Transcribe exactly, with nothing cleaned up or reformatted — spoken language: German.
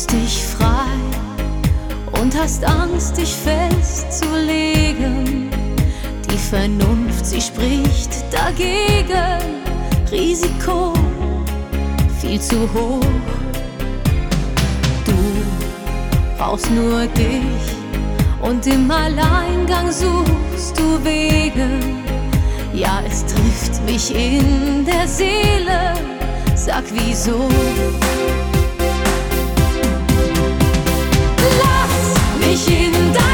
fühlst dich frei und hast Angst, dich festzulegen. Die Vernunft, sie spricht dagegen. Risiko viel zu hoch. Du brauchst nur dich und im Alleingang suchst du Wege. Ja, es trifft mich in der Seele, sag wieso. Lass mich in dein